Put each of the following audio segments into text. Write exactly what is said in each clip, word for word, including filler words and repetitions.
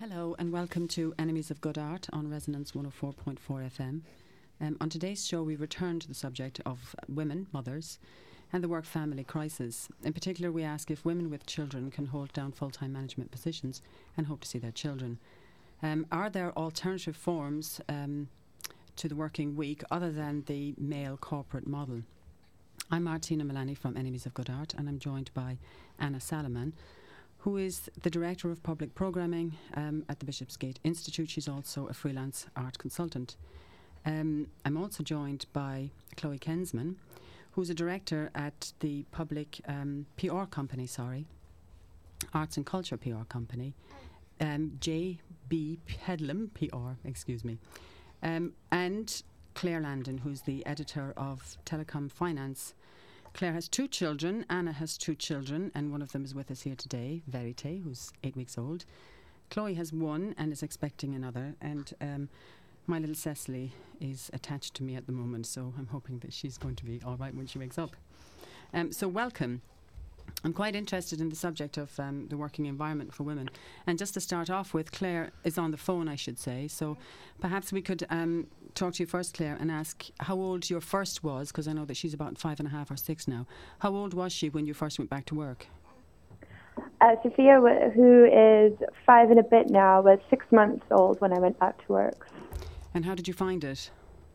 Hello and welcome to Enemies of Good Art on Resonance one oh four point four F M. Um, on today's show we return to the subject of women, mothers, and the work-family crisis. In particular, we ask if women with children can hold down full-time management positions and hope to see their children. Um, are there alternative forms um, to the working week other than the male corporate model? I'm Martina Milani from Enemies of Good Art, and I'm joined by Anna Salaman, who is the Director of Public Programming um, at the Bishopsgate Institute. She's also a freelance art consultant. Um, I'm also joined by Chloe Kensman, who's a director at the public um, P R company, sorry, Arts and Culture P R company, um, J B Pedlam P R, excuse me, um, and Claire Landon, who's the editor of Telecom Finance. Claire has two children, Anna has two children, and one of them is with us here today, Verite, who's eight weeks old. Chloe has one and is expecting another, and um, my little Cecily is attached to me at the moment, so I'm hoping that she's going to be all right when she wakes up. Um, so welcome. I'm quite interested in the subject of um, the working environment for women. And just to start off with, Claire is on the phone, I should say. So perhaps we could um, talk to you first, Claire, and ask how old your first was, because I know that she's about five and a half or six now. How old was she when you first went back to work? Uh, Sophia, w- who is five and a bit now, was six months old when I went back to work. And how did you find it?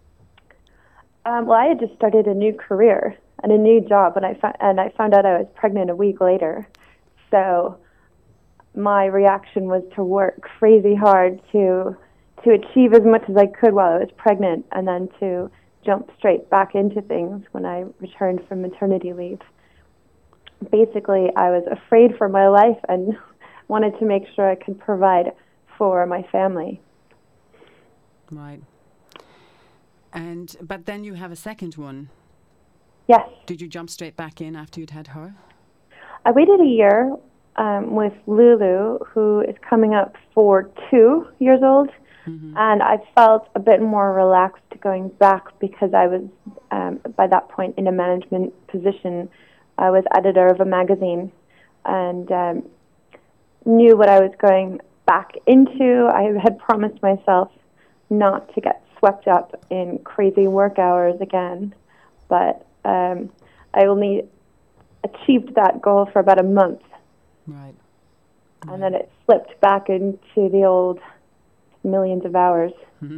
Um, well, I had just started a new career and a new job, and I fa- and I found out I was pregnant a week later. So my reaction was to work crazy hard to to achieve as much as I could while I was pregnant, and then to jump straight back into things when I returned from maternity leave. Basically, I was afraid for my life and wanted to make sure I could provide for my family. Right. And but then you have a second one. Yes. Did you jump straight back in after you'd had her? I waited a year um, with Lulu, who is coming up for two years old, mm-hmm. and I felt a bit more relaxed going back because I was, um, by that point, in a management position. I was editor of a magazine and um, knew what I was going back into. I had promised myself not to get swept up in crazy work hours again, but um, I only achieved that goal for about a month. Right. And right. then it slipped back into the old millions of hours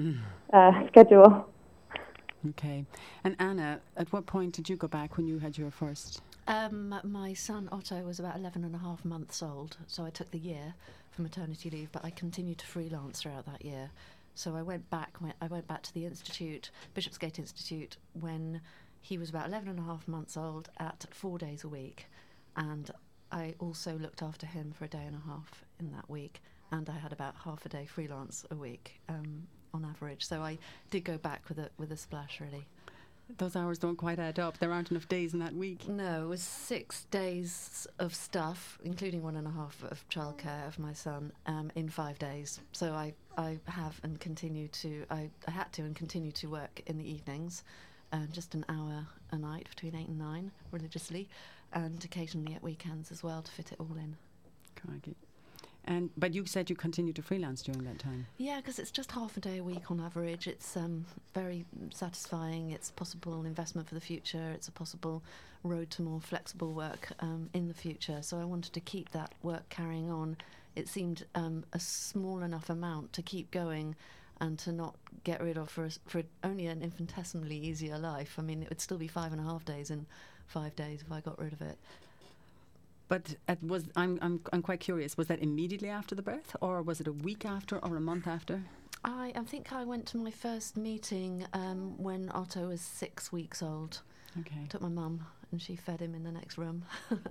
uh, schedule. Okay. And Anna, at what point did you go back when you had your first? Um, my son Otto was about eleven and a half months old, so I took the year for maternity leave, but I continued to freelance throughout that year. So I went back. I went back to the institute, Bishopsgate Institute, when he was about eleven and a half months old, at four days a week, and I also looked after him for a day and a half in that week, and I had about half a day freelance a week um, on average. So I did go back with a with a splash, really. Those hours don't quite add up. There aren't enough days in that week. No, it was six days of stuff, including one and a half of childcare of my son, um, in five days. So I, I have and continue to, I, I had to and continue to work in the evenings, um, just an hour a night between eight and nine, religiously, and occasionally at weekends as well to fit it all in. Crikey. And but you said you continued to freelance during that time. Yeah, because it's just half a day a week on average. It's um, very satisfying. It's a possible investment for the future. It's a possible road to more flexible work um, in the future. So I wanted to keep that work carrying on. It seemed um, a small enough amount to keep going and to not get rid of for, a, for only an infinitesimally easier life. I mean, it would still be five and a half days in five days if I got rid of it. But it was I'm I'm I'm quite curious. Was that immediately after the birth, or was it a week after, or a month after? I, I think I went to my first meeting um, when Otto was six weeks old. Okay. Took my mum and she fed him in the next room.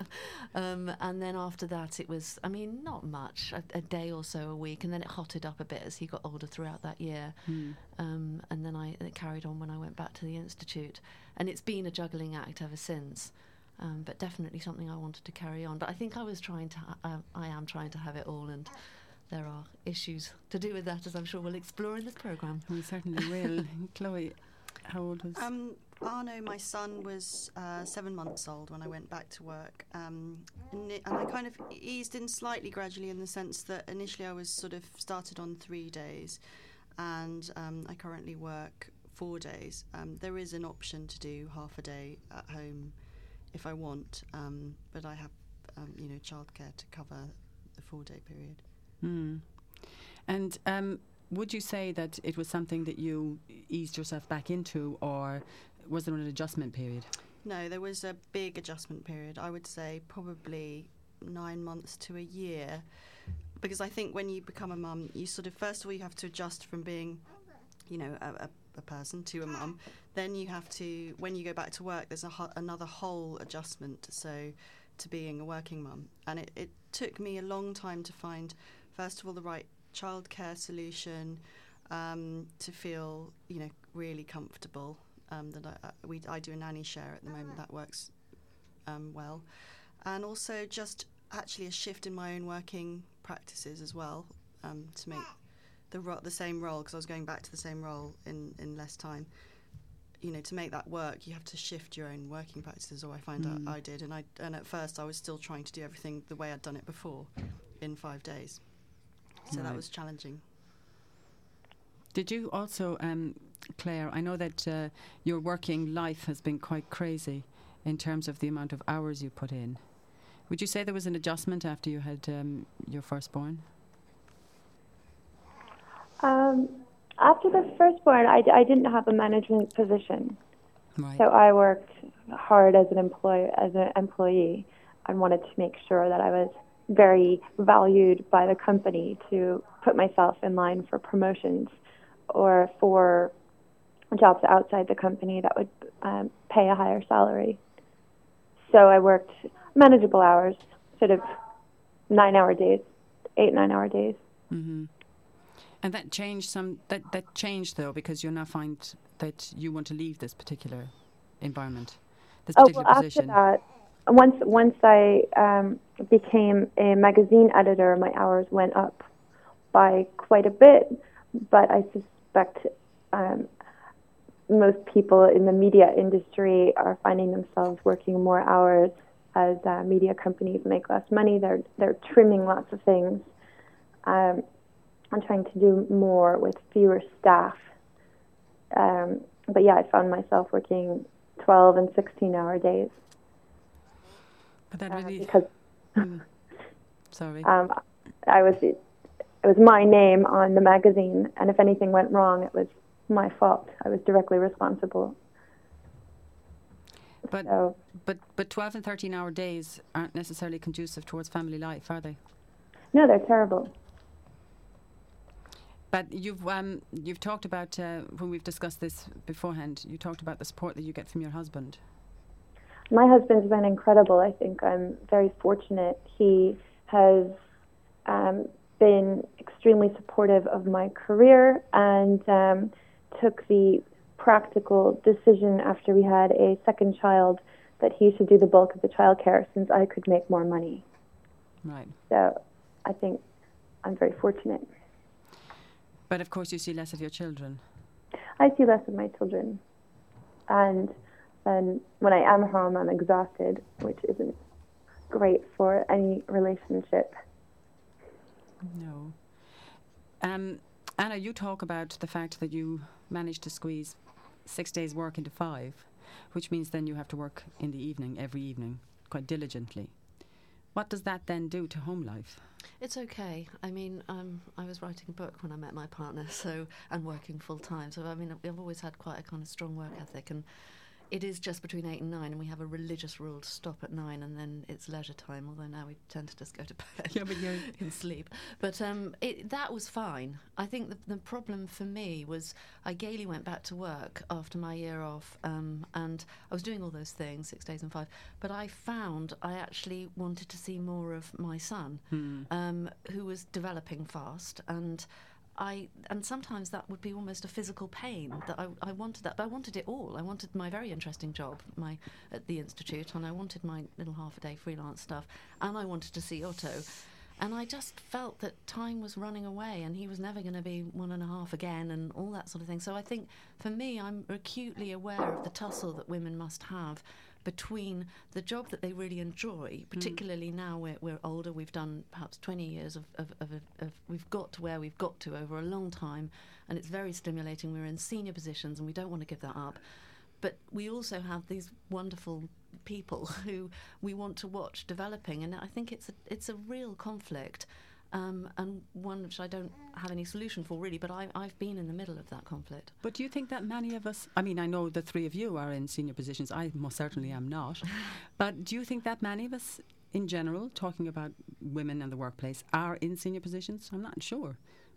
um, and then after that, it was, I mean, not much, a, a day or so a week, and then it hotted up a bit as he got older throughout that year. Mm. Um, and then I it carried on when I went back to the institute, and it's been a juggling act ever since. Um, but definitely something I wanted to carry on. But I think I was trying to, uh, I am trying to have it all, and there are issues to do with that, as I'm sure we'll explore in this programme. We certainly will. Chloe, how old was? Um, Arno, my son, was uh, seven months old when I went back to work, um, and, it, and I kind of eased in slightly gradually in the sense that initially I was sort of started on three days, and um, I currently work four days. Um, there is an option to do half a day at home if I want, um, but I have, um, you know, childcare to cover the four-day period. Mm. And um, would you say that it was something that you eased yourself back into, or was there an adjustment period? No, there was a big adjustment period. I would say probably nine months to a year, because I think when you become a mum, you sort of, first of all, you have to adjust from being, you know, a, a, a person to a mum. Then you have to, when you go back to work, there's a ho- another whole adjustment, so to being a working mum. And it, it took me a long time to find, first of all, the right childcare solution, um, to feel, you know, really comfortable. Um, that I, we, I do a nanny share at the moment, that works um, well. And also just actually a shift in my own working practices as well, um, to make the ro- the same role, because I was going back to the same role in, in less time. You know, to make that work, you have to shift your own working practices, or I find mm. out I did. And I and at first I was still trying to do everything the way I'd done it before in five days. So right. that was challenging. Did you also, um, Claire, I know that uh, your working life has been quite crazy in terms of the amount of hours you put in. Would you say there was an adjustment after you had um, your firstborn? Um, after the firstborn, I, d- I didn't have a management position. Right. So I worked hard as an employee, as an employee, and wanted to make sure that I was very valued by the company to put myself in line for promotions or for jobs outside the company that would um, pay a higher salary. So I worked manageable hours, sort of nine-hour days, eight, nine-hour days. Mm-hmm. And that changed some. That that changed though, because you now find that you want to leave this particular environment, this oh, particular well, position. After that, once once I um, became a magazine editor, my hours went up by quite a bit. But I suspect um, most people in the media industry are finding themselves working more hours as uh, media companies make less money. They're they're trimming lots of things. Um, I'm trying to do more with fewer staff. Um, but yeah, I found myself working twelve and sixteen hour days. But that uh, really... Because mm, sorry. Um, I was, it was my name on the magazine, and if anything went wrong, it was my fault. I was directly responsible. But, so, but, but twelve and thirteen hour days aren't necessarily conducive towards family life, are they? No, they're terrible. But you've um, you've talked about, uh, when we've discussed this beforehand, you talked about the support that you get from your husband. My husband's been incredible. I think I'm very fortunate. He has um, been extremely supportive of my career and um, took the practical decision after we had a second child that he should do the bulk of the childcare since I could make more money. Right. So I think I'm very fortunate. But of course you see less of your children. I see less of my children. And then when I am home, I'm exhausted, which isn't great for any relationship. No. Um, Anna, you talk about the fact that you managed to squeeze six days' work into five, which means then you have to work in the evening, every evening, quite diligently. What does that then do to home life? It's okay. I mean, um, I was writing a book when I met my partner, so and working full time. So I mean, I've always had quite a kind of strong work ethic, and it is just between eight and nine, and we have a religious rule to stop at nine, and then it's leisure time. Although now we tend to just go to bed yeah, but you're and sleep. But um, it, that was fine. I think the, the problem for me was I gaily went back to work after my year off, um, and I was doing all those things, six days and five. But I found I actually wanted to see more of my son, hmm. um, who was developing fast, and I, and sometimes that would be almost a physical pain that I, I wanted that, but I wanted it all. I wanted my very interesting job, my at the institute, and I wanted my little half a day freelance stuff, and I wanted to see Otto. And I just felt that time was running away and he was never going to be one and a half again and all that sort of thing. So I think for me, I'm acutely aware of the tussle that women must have between the job that they really enjoy, particularly mm. now we're, we're older, we've done perhaps twenty years of, of, of, of, we've got to where we've got to over a long time, and it's very stimulating. We're in senior positions and we don't want to give that up. But we also have these wonderful people who we want to watch developing, and I think it's a, it's a real conflict, um, and one which I don't have any solution for really, but I, I've been in the middle of that conflict. But do you think that many of us, I mean, I know the three of you are in senior positions, I most certainly am not, but do you think that many of us in general, talking about women and the workplace, are in senior positions? I'm not sure.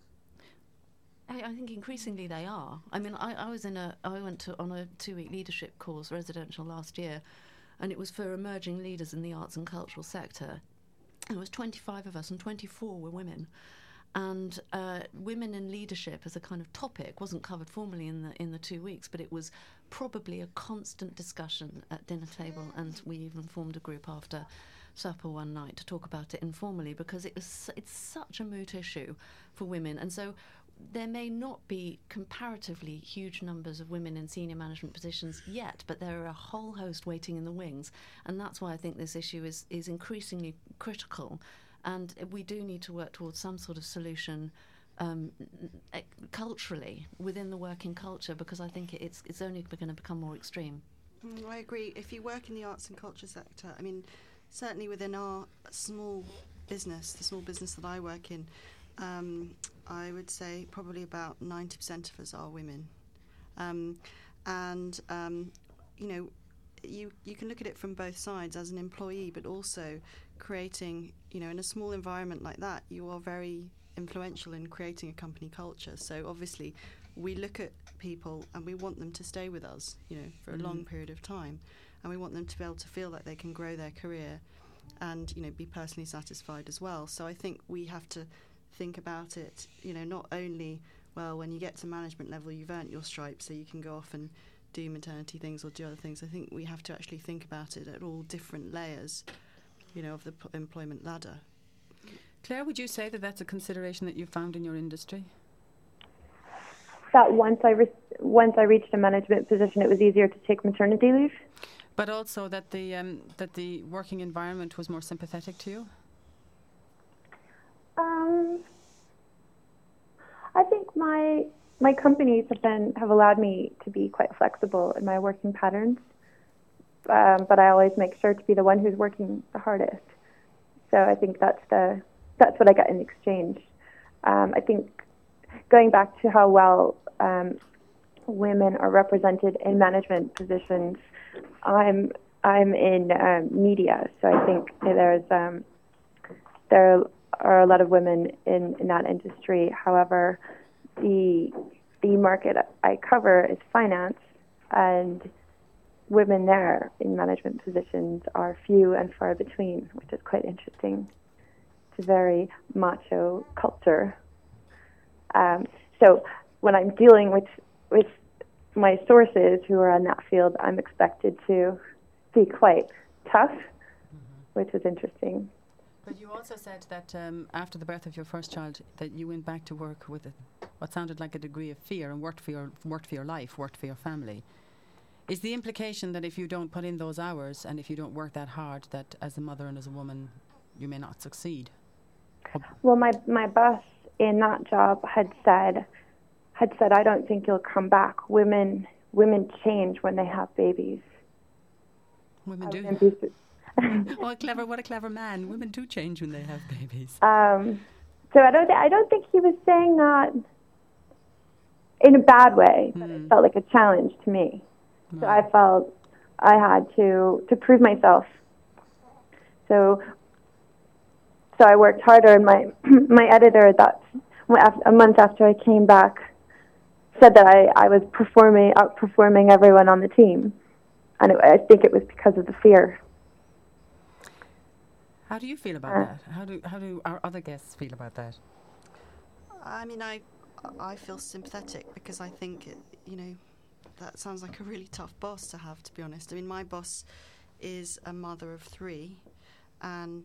I, I think increasingly they are. I mean, I, I was in a, I went to on a two-week leadership course, residential, last year, and it was for emerging leaders in the arts and cultural sector. And it was twenty-five of us, and twenty-four were women. And uh, women in leadership as a kind of topic wasn't covered formally in the in the two weeks, but it was probably a constant discussion at dinner table, and we even formed a group after supper one night to talk about it informally, because it was it's such a moot issue for women. And so there may not be comparatively huge numbers of women in senior management positions yet, but there are a whole host waiting in the wings, and that's why I think this issue is, is increasingly critical, and we do need to work towards some sort of solution um, n- culturally within the working culture, because I think it's it's only going to become more extreme. Mm, I agree. If you work in the arts and culture sector, I mean, certainly within our small business, the small business that I work in, um, I would say probably about ninety percent of us are women. Um, and, um, you know, you, you can look at it from both sides as an employee, but also creating, you know, in a small environment like that, you are very influential in creating a company culture. So obviously we look at people and we want them to stay with us, you know, for a mm. long period of time. And we want them to be able to feel like they can grow their career and, you know, be personally satisfied as well. So I think we have to think about it, you know, not only, well, when you get to management level, you've earned your stripes, so you can go off and do maternity things or do other things. I think we have to actually think about it at all different layers, you know, of the p- employment ladder. Claire, would you say that that's a consideration that you found in your industry? That once I re- once I reached a management position, it was easier to take maternity leave. But also that the um, that the working environment was more sympathetic to you? Um, I think my my companies have been have allowed me to be quite flexible in my working patterns, um, but I always make sure to be the one who's working the hardest. So I think that's the that's what I get in exchange. Um, I think going back to how well um, women are represented in management positions, I'm I'm in um, media, so I think there's um, there are a lot of women in, in that industry. However, the the market I cover is finance, and women there in management positions are few and far between, which is quite interesting. It's a very macho culture. Um, so when I'm dealing with with my sources who are in that field, I'm expected to be quite tough, mm-hmm. which was interesting. But you also said that um, after the birth of your first child, that you went back to work with a, what sounded like a degree of fear, and worked for your worked for your life, worked for your family. Is the implication that if you don't put in those hours and if you don't work that hard, that as a mother and as a woman, you may not succeed? Well, my my boss in that job had said had said, I don't think you'll come back. Women women change when they have babies. Women do. What a clever! What a clever man. Women do change when they have babies. Um, so I don't. Th- I don't think he was saying that in a bad way, but mm. it felt like a challenge to me. Right. So I felt I had to to prove myself. So so I worked harder, and my my editor that a month after I came back said that I, I was performing outperforming everyone on the team, and it, I think it was because of the fear. How do you feel about uh, that? How do how do our other guests feel about that? I mean, I I feel sympathetic because I think it, you know, that sounds like a really tough boss to have, to be honest. I mean, my boss is a mother of three, and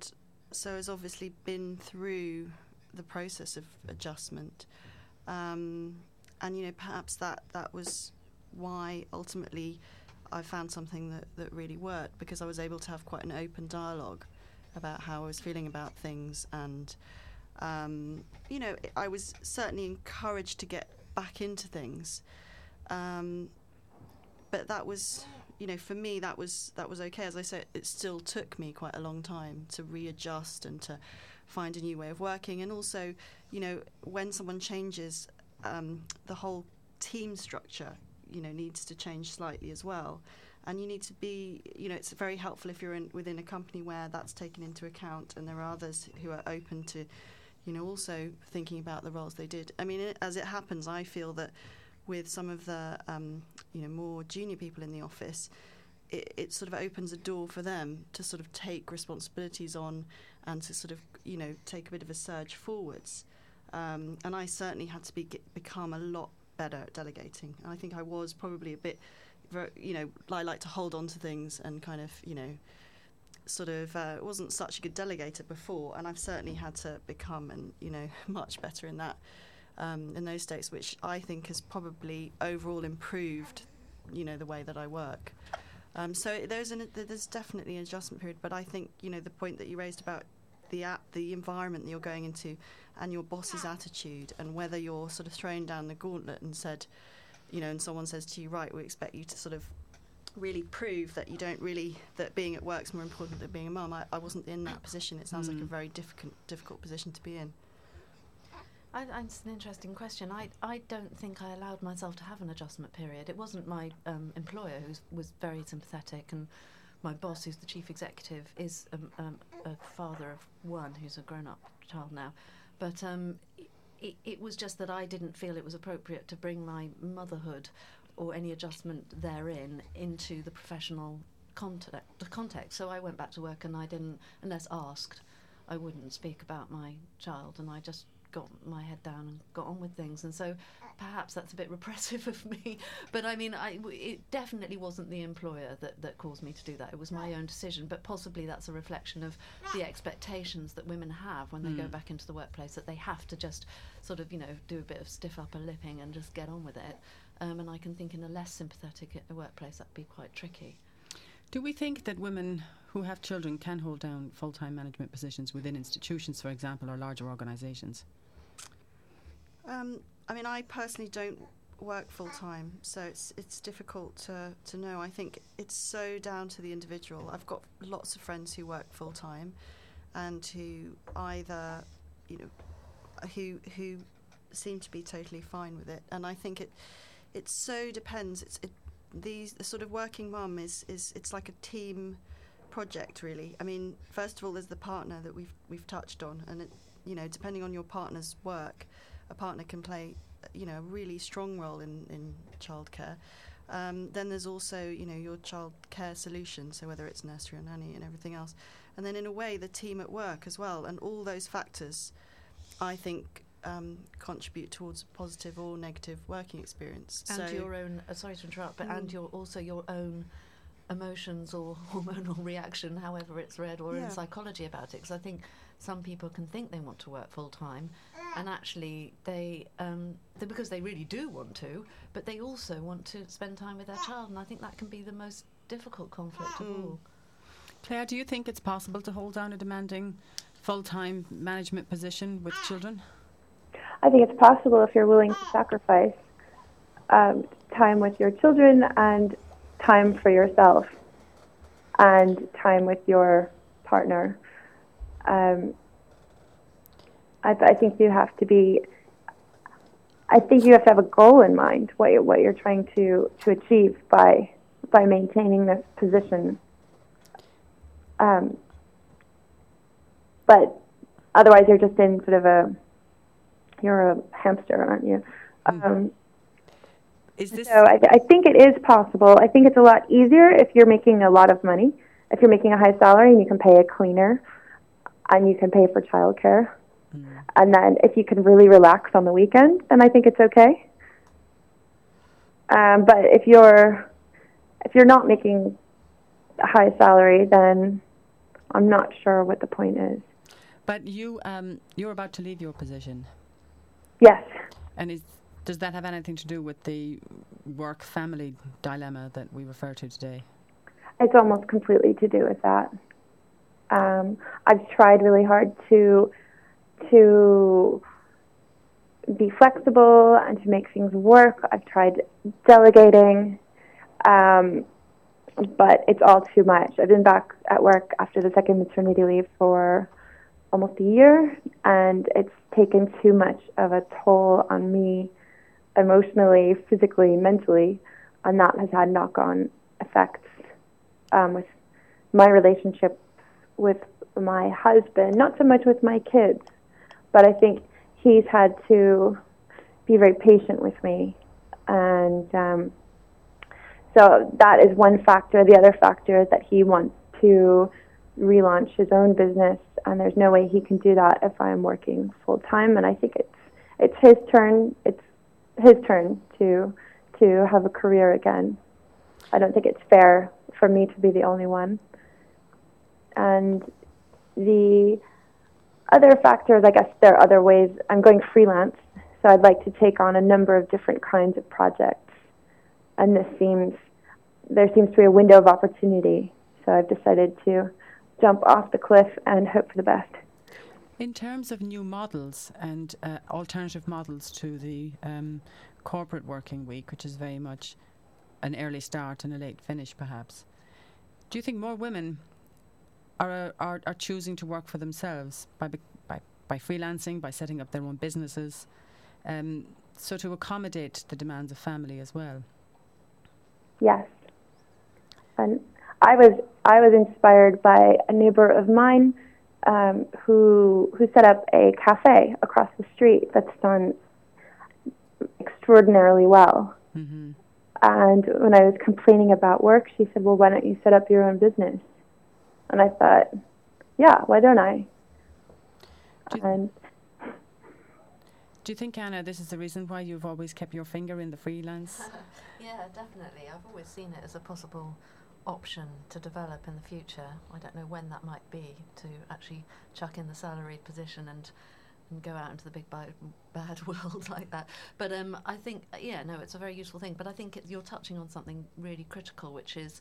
so has obviously been through the process of adjustment, um, and you know perhaps that that was why ultimately I found something that, that really worked, because I was able to have quite an open dialogue about how I was feeling about things, and um, you know I was certainly encouraged to get back into things, um, but that was, you know, for me that was that was okay. As I said, it still took me quite a long time to readjust and to find a new way of working, and also, you know, when someone changes, um, the whole team structure, you know, needs to change slightly as well. And you need to be, you know, it's very helpful if you're in within a company where that's taken into account, and there are others who are open to, you know, also thinking about the roles they did. I mean, it, as it happens, I feel that with some of the, um, you know, more junior people in the office, it, it sort of opens a door for them to sort of take responsibilities on and to sort of, you know, take a bit of a surge forwards. Um, and I certainly had to be, become a lot better at delegating. And I think I was probably a bit, you know, I like to hold on to things and kind of, you know, sort of uh, wasn't such a good delegator before, and I've certainly had to become, and you know, much better in that, um, in those states, which I think has probably overall improved, you know, the way that I work. Um, so there's an, there's definitely an adjustment period, but I think, you know, the point that you raised about the app, the environment that you're going into, and your boss's attitude, and whether you're sort of thrown down the gauntlet and said, you know, and someone says to you, right, we expect you to sort of really prove that you don't really, that being at work's more important than being a mum. I, I wasn't in that position. It sounds mm. like a very difficult difficult position to be in. I, I, it's an interesting question. I, I don't think I allowed myself to have an adjustment period. It wasn't my um, employer who was very sympathetic, and my boss, who's the chief executive, is um, um, a father of one who's a grown-up child now. But um, it, it was just that I didn't feel it was appropriate to bring my motherhood or any adjustment therein into the professional context, context. So I went back to work, and I didn't, unless asked, I wouldn't speak about my child, and I just got my head down and got on with things. And so perhaps that's a bit repressive of me, but I mean, I, it definitely wasn't the employer that, that caused me to do that. It was my own decision, but possibly that's a reflection of the expectations that women have when they mm. go back into the workplace, that they have to just sort of, you know, do a bit of stiff upper lipping and just get on with it. Um, and I can think in a less sympathetic workplace that'd be quite tricky. Do we think that women who have children can hold down full-time management positions within institutions, for example, or larger organisations? Um, I mean, I personally don't work full-time, so it's it's difficult to, to know. I think it's so down to the individual. I've got lots of friends who work full-time and who either, you know, who who seem to be totally fine with it. And I think it it so depends. It's it, these the sort of working mum is, is it's like a team project, really. I mean, first of all, there's the partner that we've we've touched on, and it, you know, depending on your partner's work, a partner can play, you know, a really strong role in, in childcare. Um, then there's also, you know, your childcare solution, so whether it's nursery or nanny and everything else. And then in a way, the team at work as well. And all those factors, I think, um, contribute towards a positive or negative working experience. And so your own, uh, sorry to interrupt, but mm. and your also your own emotions or hormonal reaction, however it's read, or yeah. in psychology about it. Because I think some people can think they want to work full time, and actually they, um, because they really do want to, but they also want to spend time with their child, and I think that can be the most difficult conflict mm. of all. Claire, do you think it's possible to hold down a demanding full-time management position with children? I think it's possible if you're willing to sacrifice um, time with your children and time for yourself and time with your partner. Um, I, I think you have to be. I think you have to have a goal in mind, what you're, what you're trying to, to achieve by by maintaining this position. Um, but otherwise, you're just in sort of a you're a hamster, aren't you? Mm. Um, Is this? So I, I think it is possible. I think it's a lot easier if you're making a lot of money. If you're making a high salary and you can pay a cleaner, and you can pay for childcare, mm. and then if you can really relax on the weekend, then I think it's okay. Um, but if you're if you're not making a high salary, then I'm not sure what the point is. But you, um, you're about to leave your position. Yes. And is, does that have anything to do with the work-family dilemma that we refer to today? It's almost completely to do with that. Um, I've tried really hard to to be flexible and to make things work. I've tried delegating, um, but it's all too much. I've been back at work after the second maternity leave for almost a year, and it's taken too much of a toll on me emotionally, physically, mentally, and that has had knock-on effects um, with my relationship with my husband, not so much with my kids, but I think he's had to be very patient with me. And um, so that is one factor. The other factor is that he wants to relaunch his own business, and there's no way he can do that if I'm working full time. And I think it's it's his turn. It's his turn to to have a career again. I don't think it's fair for me to be the only one. And the other factors, I guess there are other ways. I'm going freelance, so I'd like to take on a number of different kinds of projects. And this seems, there seems to be a window of opportunity. So I've decided to jump off the cliff and hope for the best. In terms of new models and uh, alternative models to the um, corporate working week, which is very much an early start and a late finish perhaps, do you think more women are are, are choosing to work for themselves by, by by freelancing, by setting up their own businesses, um, so to accommodate the demands of family as well? Yes. And I was I was inspired by a neighbor of mine um, who who set up a cafe across the street that's done extraordinarily well. Mm-hmm. And when I was complaining about work, she said, well, why don't you set up your own business? And I thought, yeah, why don't I? Do you, and do you think, Anna, this is the reason why you've always kept your finger in the freelance? Yeah, definitely. I've always seen it as a possible option to develop in the future. I don't know when that might be, to actually chuck in the salaried position and and go out into the big bad, bad world like that. But um, I think, yeah, no, it's a very useful thing. But I think it, you're touching on something really critical, which is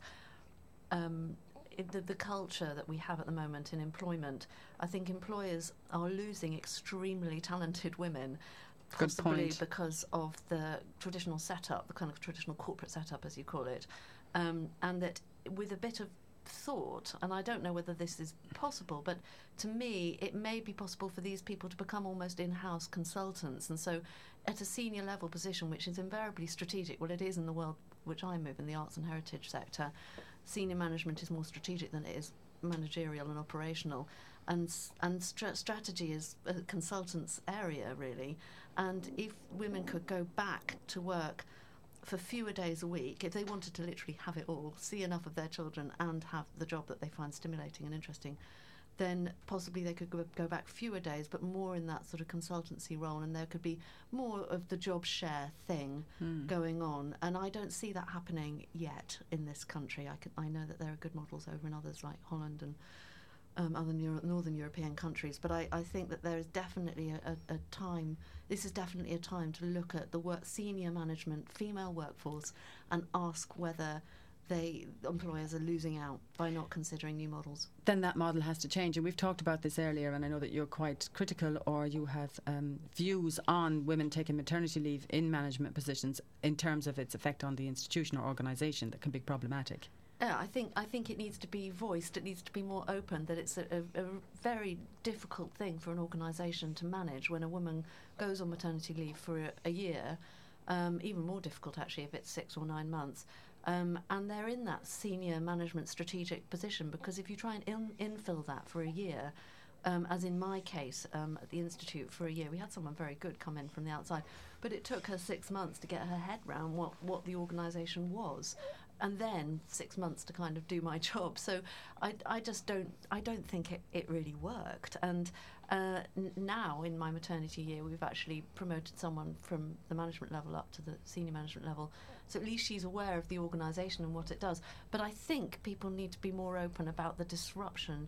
um, it, the, the culture that we have at the moment in employment. I think employers are losing extremely talented women, possibly because of the traditional setup, the kind of traditional corporate setup, as you call it, um, and that with a bit of thought, and I don't know whether this is possible, but to me it may be possible for these people to become almost in-house consultants, and so at a senior level position, which is invariably strategic. Well, it is in the world which I move, in the arts and heritage sector. Senior management is more strategic than it is managerial and operational, and and stra- strategy is a consultant's area, really. And if women could go back to work for fewer days a week, if they wanted to literally have it all, see enough of their children and have the job that they find stimulating and interesting, then possibly they could go, go back fewer days, but more in that sort of consultancy role, and there could be more of the job share thing mm. going on. And I don't see that happening yet in this country. I, could, I know that there are good models over in others like Holland and um, other Euro- northern European countries, but I, I think that there is definitely a, a, a time, this is definitely a time to look at the work, senior management, female workforce, and ask whether they employers are losing out by not considering new models. Then that model has to change, and we've talked about this earlier, and I know that you're quite critical, or you have um, views on women taking maternity leave in management positions in terms of its effect on the institution or organisation that can be problematic. Yeah, I think I think it needs to be voiced. It needs to be more open. That it's a, a, a very difficult thing for an organisation to manage when a woman goes on maternity leave for a, a year. Um, even more difficult, actually, if it's six or nine months. Um, and they're in that senior management strategic position, because if you try and in, infill that for a year, um, as in my case um, at the Institute for a year, we had someone very good come in from the outside, but it took her six months to get her head round what, what the organisation was, and then six months to kind of do my job. So I, I just don't I don't think it, it really worked. And uh, n- now in my maternity year, we've actually promoted someone from the management level up to the senior management level. So at least she's aware of the organisation and what it does. But I think people need to be more open about the disruption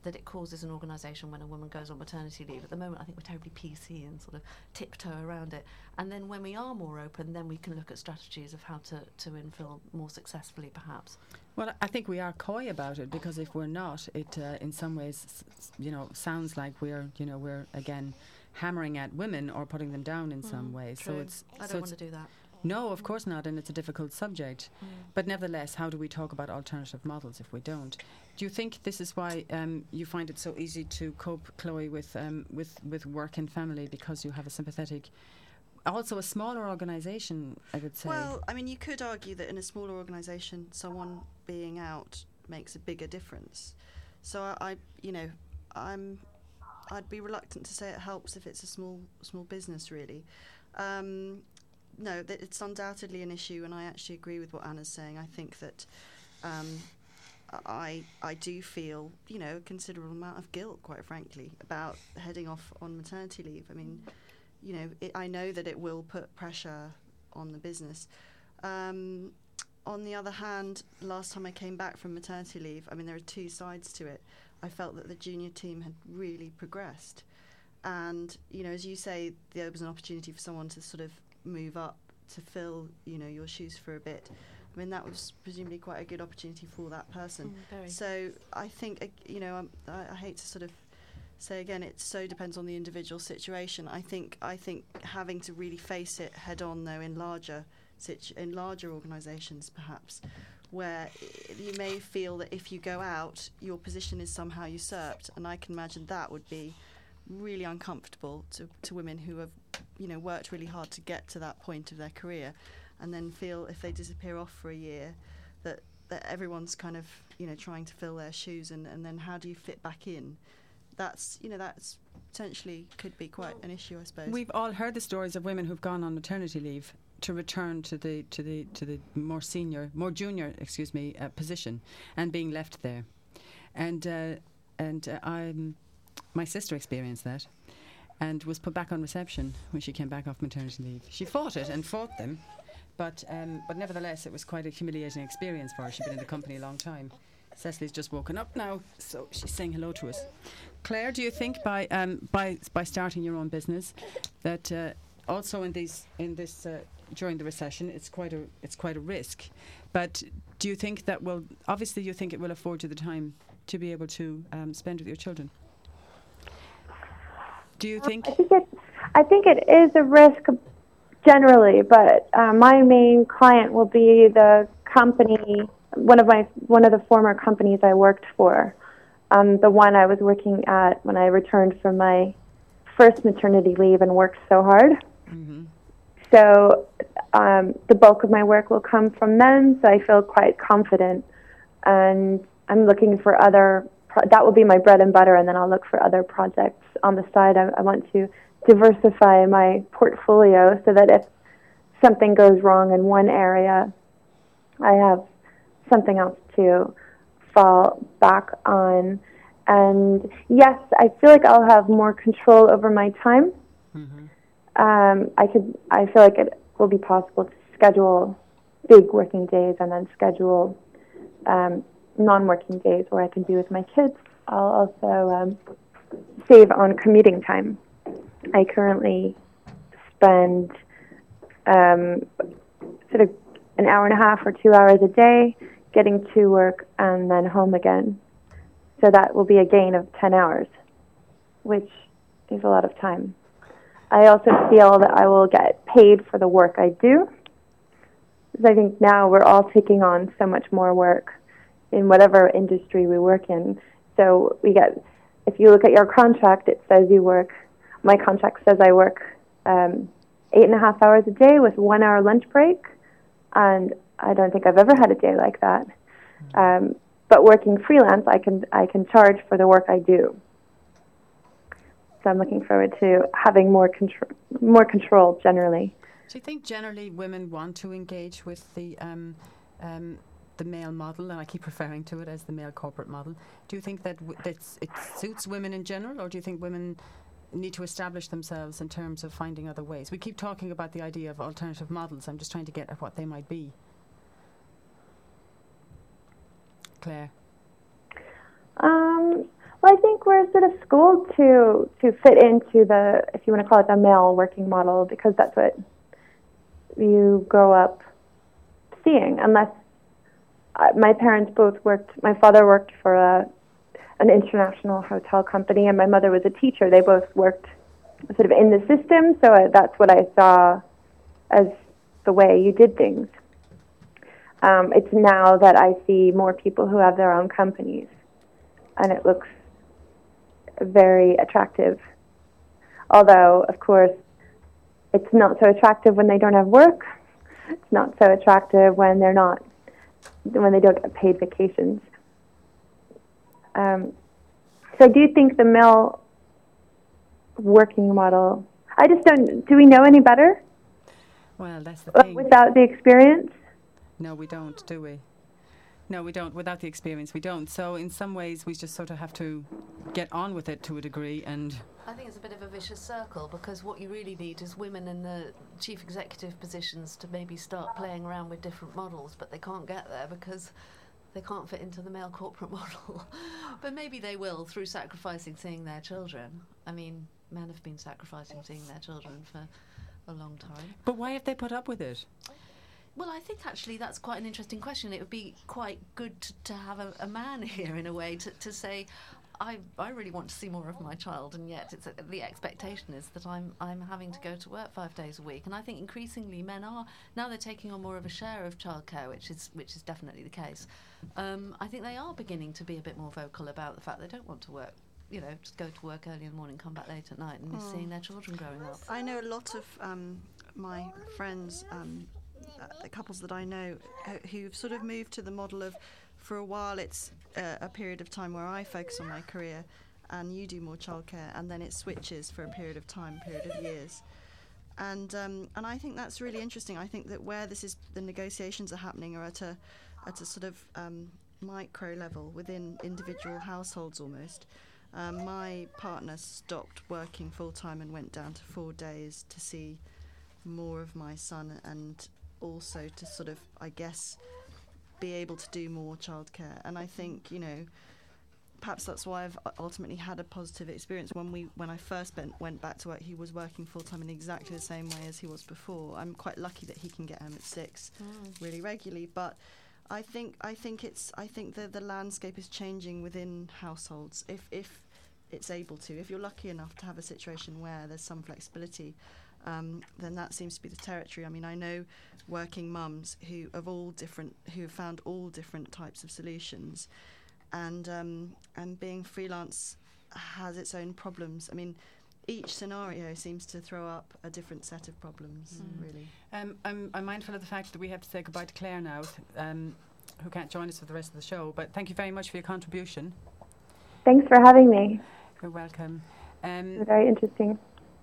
that it causes an organisation when a woman goes on maternity leave. At the moment, I think we're terribly P C and sort of tiptoe around it. And then when we are more open, then we can look at strategies of how to, to infill more successfully, perhaps. Well, I think we are coy about it, because if we're not, it uh, in some ways, s- s- you know, sounds like we're, you know, we're again hammering at women or putting them down in mm, some ways. True. So it's I don't so want to do that. No, of course not, and it's a difficult subject. Mm. But nevertheless, how do we talk about alternative models if we don't? Do you think this is why um, you find it so easy to cope, Chloe, with um, with with work and family, because you have a sympathetic, also a smaller organisation, I would say? Well, I mean, you could argue that in a smaller organisation, someone being out makes a bigger difference. So I, I, you know, I'm, I'd be reluctant to say it helps if it's a small small business, really. Um, no, th- it's undoubtedly an issue, and I actually agree with what Anna's saying. I think that um, I I do feel, you know, a considerable amount of guilt, quite frankly, about heading off on maternity leave. I mean, you know, it, I know that it will put pressure on the business. Um, on the other hand, last time I came back from maternity leave, I mean, there are two sides to it. I felt that the junior team had really progressed. And, you know, as you say, there was an opportunity for someone to sort of move up to fill, you know, your shoes for a bit. I mean, that was presumably quite a good opportunity for that person. Mm, very. So I think, uh, you know, um, I, I hate to sort of say again, it so depends on the individual situation. I think I think having to really face it head on, though, in larger situ- in larger organisations, perhaps, where I- you may feel that if you go out, your position is somehow usurped, and I can imagine that would be really uncomfortable to, to women who have, you know, worked really hard to get to that point of their career, and then feel if they disappear off for a year, that that everyone's kind of, you know, trying to fill their shoes, and, and then how do you fit back in? That's, you know, that's potentially could be quite an issue, I suppose. We've all heard the stories of women who've gone on maternity leave to return to the to the to the more senior, more junior, excuse me, uh, position, and being left there. And uh, and uh, I'm, my sister experienced that, and was put back on reception when she came back off maternity leave. She fought it and fought them, but um, but nevertheless, it was quite a humiliating experience for her. She'd been in the company a long time. Cecily's just woken up now, so she's saying hello to us. Claire, do you think by um, by by starting your own business that uh, also in these in this uh, during the recession it's quite a it's quite a risk, but do you think that will obviously you think it will afford you the time to be able to um, spend with your children? Do you think? I think it, I think it is a risk generally, but uh, my main client will be the company. One of my one of the former companies I worked for, um, the one I was working at when I returned from my first maternity leave and worked so hard. Mm-hmm. So um, the bulk of my work will come from them. So I feel quite confident, and I'm looking for other. Pro- that will be my bread and butter, and then I'll look for other projects on the side. I, I want to diversify my portfolio so that if something goes wrong in one area, I have something else to fall back on. And yes, I feel like I'll have more control over my time. Mm-hmm. Um, I could. I feel like it will be possible to schedule big working days and then schedule um, non-working days where I can be with my kids. I'll also um, save on commuting time. I currently spend um, sort of an hour and a half or two hours a day getting to work and then home again. So that will be a gain of ten hours, which is a lot of time. I also feel that I will get paid for the work I do, because I think now we're all taking on so much more work in whatever industry we work in. So we get, if you look at your contract, it says you work, my contract says I work um, eight and a half hours a day with one hour lunch break, and I don't think I've ever had a day like that. Um, but working freelance, I can I can charge for the work I do. So I'm looking forward to having more control, more control generally. Do you think generally women want to engage with the um, um, the male model, and I keep referring to it as the male corporate model? Do you think that w- that's, it suits women in general, or do you think women need to establish themselves in terms of finding other ways? We keep talking about the idea of alternative models. I'm just trying to get at what they might be. Claire? Um, Well, I think we're sort of schooled to to fit into the, if you want to call it the male working model, because that's what you grow up seeing. Unless uh, my parents both worked, my father worked for a an international hotel company, and my mother was a teacher. They both worked sort of in the system, so I, that's what I saw as the way you did things. Um, it's now that I see more people who have their own companies, and it looks very attractive. Although, of course, it's not so attractive when they don't have work. It's not so attractive when they're not, when they don't get paid vacations. Um, so I do think the male working model, I just don't, do we know any better? Well, that's the thing. Without the experience? No, we don't, do we? No, we don't. Without the experience, we don't. So in some ways, we just sort of have to get on with it to a degree. And I think it's a bit of a vicious circle, because what you really need is women in the chief executive positions to maybe start playing around with different models, but they can't get there because they can't fit into the male corporate model. But maybe they will through sacrificing seeing their children. I mean, men have been sacrificing seeing their children for a long time. But why have they put up with it? Well, I think actually that's quite an interesting question. It would be quite good to, to have a, a man here, in a way, to, to say, I I really want to see more of my child, and yet it's a, the expectation is that I'm I'm having to go to work five days a week. And I think increasingly men are, now they're taking on more of a share of childcare, which is which is definitely the case. Um, I think they are beginning to be a bit more vocal about the fact they don't want to work, you know, just go to work early in the morning, come back late at night, and miss Oh. seeing their children growing up. I know a lot of um, my friends, um, uh, the couples that I know, uh, who've sort of moved to the model of, for a while it's uh, a period of time where I focus on my career and you do more childcare, and then it switches for a period of time, period of years. And um, and I think that's really interesting. I think that where this is, the negotiations are happening are at a at a sort of um, micro level within individual households almost. Um, my partner stopped working full time and went down to four days to see more of my son, and also to sort of, I guess, be able to do more childcare. And I think, you know, perhaps that's why I've ultimately had a positive experience. When we, when I first bent, went back to work, he was working full time in exactly the same way as he was before. I'm quite lucky that he can get home at six mm. really regularly. But I think I think it's I think that the landscape is changing within households. If if it's able to, if you're lucky enough to have a situation where there's some flexibility, um, then that seems to be the territory. I mean, I know working mums who of all different, who have found all different types of solutions, and um, and being freelance has its own problems. I mean, each scenario seems to throw up a different set of problems, mm. really. Um, I'm, I'm mindful of the fact that we have to say goodbye to Claire now, um, who can't join us for the rest of the show, but thank you very much for your contribution. Thanks for having me. You're welcome. Um, very interesting.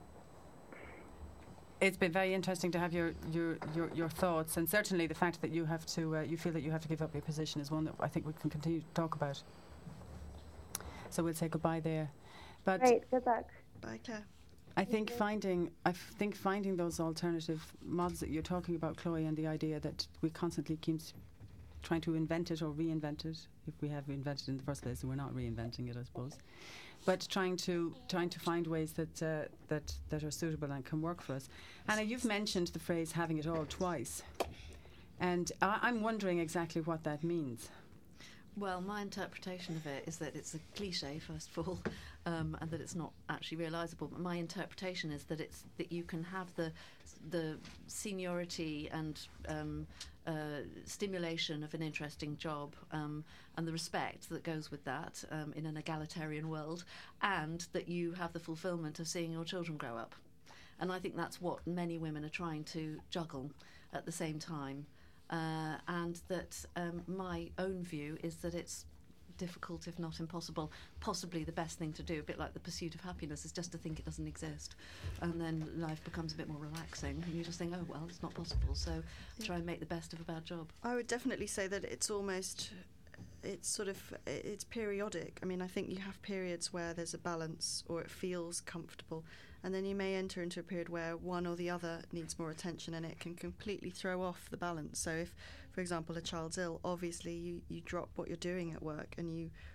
It's been very interesting to have your, your, your, your thoughts, and certainly the fact that you have to uh, you feel that you have to give up your position is one that I think we can continue to talk about. So we'll say goodbye there. But Great, good luck. Bye, Claire. I think finding I f- think finding those alternative models that you're talking about, Chloe, and the idea that we constantly keep trying to invent it or reinvent it, if we have invented it in the first place, and we're not reinventing it, I suppose. But trying to trying to find ways that uh, that that are suitable and can work for us. Anna, you've mentioned the phrase "having it all" twice, and I- I'm wondering exactly what that means. Well, my interpretation of it is that it's a cliche, first of all, um, and that it's not actually realisable. But my interpretation is that it's that you can have the the seniority and um, uh, stimulation of an interesting job, um, and the respect that goes with that um, in an egalitarian world, and that you have the fulfilment of seeing your children grow up. And I think that's what many women are trying to juggle at the same time. Uh, and that um, my own view is that it's difficult, if not impossible. Possibly the best thing to do, a bit like the pursuit of happiness, is just to think it doesn't exist. And then life becomes a bit more relaxing, and you just think, oh, well, it's not possible, so try and make the best of a bad job. I would definitely say that it's almost, it's sort of, it's periodic. I mean, I think you have periods where there's a balance, or it feels comfortable, and then you may enter into a period where one or the other needs more attention, and it can completely throw off the balance. So if, for example, a child's ill, obviously you, you drop what you're doing at work and you